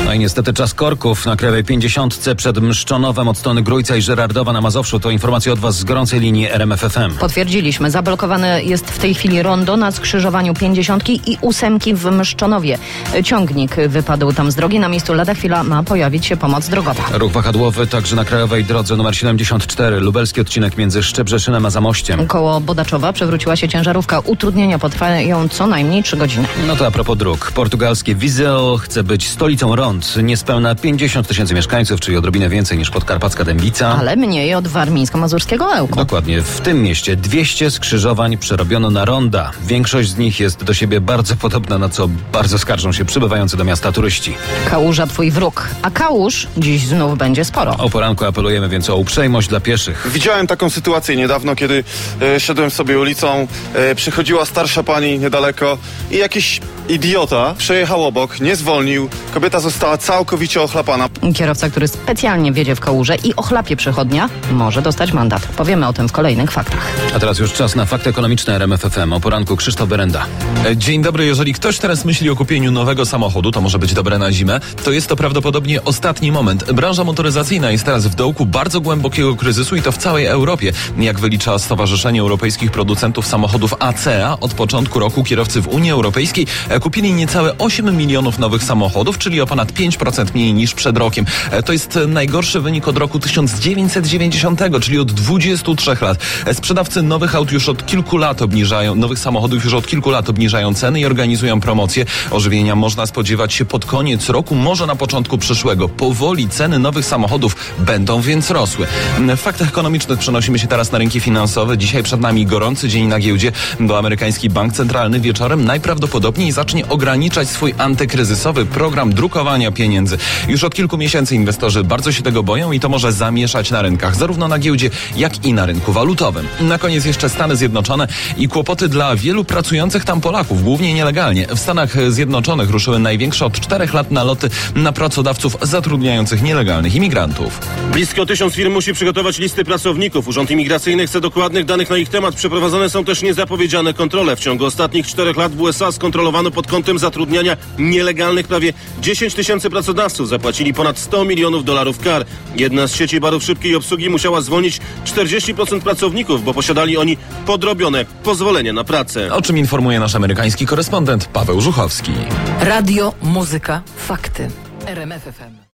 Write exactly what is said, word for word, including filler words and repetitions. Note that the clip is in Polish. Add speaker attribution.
Speaker 1: No i niestety czas korków na Krajowej pięćdziesiątce przed Mszczonowem od strony Grójca i Żerardowa na Mazowszu. To informacja od Was z gorącej linii R M F F M.
Speaker 2: Potwierdziliśmy. Zablokowane jest w tej chwili rondo na skrzyżowaniu pięćdziesiątki i ósemki w Mszczonowie. Ciągnik wypadł tam z drogi. Na miejscu lada chwila ma pojawić się pomoc drogowa.
Speaker 1: Ruch wahadłowy także na Krajowej Drodze numer siedemdziesiąt cztery. Lubelski odcinek między Szczebrzeszynem a Zamościem.
Speaker 2: Koło Bodaczowa przewróciła się ciężarówka. Utrudnienia potrwają co najmniej trzy godziny.
Speaker 1: No to a propos dróg. Portugalskie Viseu chce być stolicą rond. Niespełna pięćdziesiąt tysięcy mieszkańców, czyli odrobinę więcej niż podkarpacka Dębica.
Speaker 2: Ale mniej od warmińsko-mazurskiego Ełku.
Speaker 1: Dokładnie. W tym mieście dwieście skrzyżowań przerobiono na ronda. Większość z nich jest do siebie bardzo podobna, na co bardzo skarżą się przybywający do miasta turyści.
Speaker 2: Kałuża twój wróg. A kałuż dziś znów będzie sporo.
Speaker 1: O poranku apelujemy więc o uprzejmość dla pieszych.
Speaker 3: Widziałem taką sytuację niedawno, kiedy e, szedłem sobie ulicą, e, przychodziła starsza pani niedaleko i jakiś idiota przejechał obok, nie zwolnił, kobieta została całkowicie ochlapana.
Speaker 2: Kierowca, który specjalnie wjedzie w kałużę i ochlapie przechodnia, może dostać mandat. Powiemy o tym w kolejnych faktach.
Speaker 1: A teraz już czas na fakty ekonomiczne R M F F M. O poranku Krzysztof Berenda.
Speaker 4: Dzień dobry. Jeżeli ktoś teraz myśli o kupieniu nowego samochodu, to może być dobre na zimę, to jest to prawdopodobnie ostatni moment. Branża motoryzacyjna jest teraz w dołku bardzo głębokiego kryzysu i to w całej Europie. Jak wylicza Stowarzyszenie Europejskich Producentów Samochodów A C A, od początku roku kierowcy w Unii Europejskiej kupili niecałe osiem milionów nowych samochodów, czyli o ponad pięć procent mniej niż przed rokiem. To jest najgorszy wynik od roku tysiąc dziewięćset dziewięćdziesiątego, czyli od dwudziestu trzech lat. Sprzedawcy nowych aut już od kilku lat obniżają, nowych samochodów już od kilku lat obniżają ceny i organizują promocje. Ożywienia można spodziewać się pod koniec roku, może na początku przyszłego. Powoli ceny nowych samochodów będą więc rosły. W faktach ekonomicznych przenosimy się teraz na rynki finansowe. Dzisiaj przed nami gorący dzień na giełdzie, bo amerykański bank centralny wieczorem najprawdopodobniej zacznie ograniczać swój antykryzysowy program drukowania pieniędzy. Już od kilku miesięcy inwestorzy bardzo się tego boją i to może zamieszać na rynkach, zarówno na giełdzie, jak i na rynku walutowym. Na koniec jeszcze Stany Zjednoczone i kłopoty dla wielu pracujących tam Polaków, głównie nielegalnie. W Stanach Zjednoczonych ruszyły największe od czterech lat naloty na pracodawców zatrudniających nielegalnych imigrantów.
Speaker 5: Blisko tysiąc firm musi przygotować listy pracowników. Urząd Imigracyjny chce dokładnych danych na ich temat. Przeprowadzone są też niezapowiedziane kontrole. W ciągu ostatnich czterech lat w U S A skontrolowano pod kątem zatrudniania nielegalnych prawie dziesięć tysięcy pracodawców. Zapłacili ponad sto milionów dolarów kar. Jedna z sieci barów szybkiej obsługi musiała zwolnić czterdzieści procent pracowników, bo posiadali oni podrobione pozwolenie na pracę.
Speaker 4: O czym informuje nasz amerykański korespondent Paweł Żuchowski.
Speaker 6: Radio, muzyka, fakty. R M F F M.